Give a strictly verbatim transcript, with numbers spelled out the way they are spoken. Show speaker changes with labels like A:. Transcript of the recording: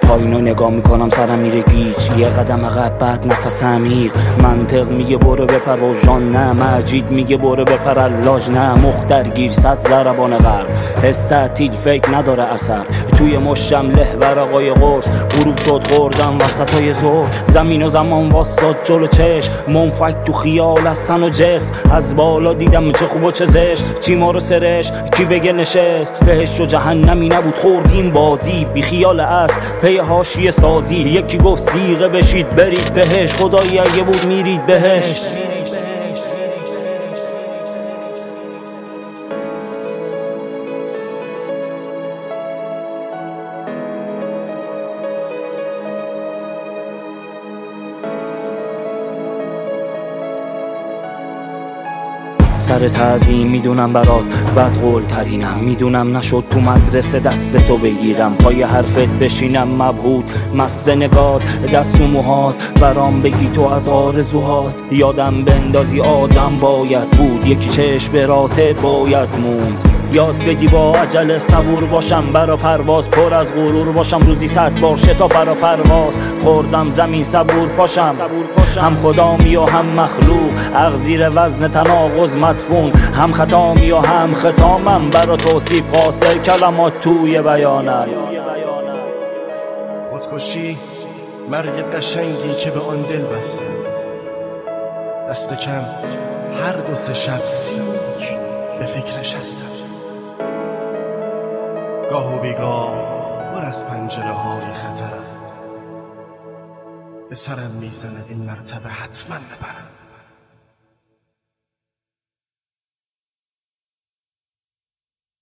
A: پایینو نگاه میکنم سرم میره گیج، یه قدم عقب بعد نفس عمیق. منطق میگه برو بپر و جان نه، مجید میگه برو بپر اللاج نه. مختر گیر صد ضربان قلب، حس تعطیل فکر نداره اثر. توی مشتم له ورقای قرص، غروب شد خوردم وسطای ظهر. زمین و زمان واساد جلو چشم، منفک تو خیال از تن و جسم. از بالا دیدم چه خوب و چه زشت، چی ما رو سرش کی بگه نشست. بهش و جهنمی نبود خوردیم بازی، بی خیال است پی حاشیه سازی. یکی گفت سیغه بشید برید بهش، خدایی اگه بود میرید بهش. سر تعظیم میدونم برات بد قول ترینم، میدونم نشد تو مدرسه دست تو بگیرم. پای حرفت بشینم مبهوت مست نگات، دست و موهات برام بگی تو از آرزوهات. یادم بندازی آدم باید بود، یکی چشم براته باید موند. یاد بدی با عجله صبور باشم، برا پرواز پر از غرور باشم. روزی صد بار شتا برا پرواز خوردم زمین صبور پاشم. هم خدامی و هم مخلوق، اغزیر وزن تناقض مدفون. هم خطامی و هم ختامم، برا توصیف قاصر کلمات توی بیانم.
B: خودکشی مرگ قشنگی که به آن دل بسته، دست کم هر دو سه شب سیک به فکرش هستم. گاه و بیگاه پر از پنجره های خطرم، به سرم میزند این مرتبه حتما ببرم.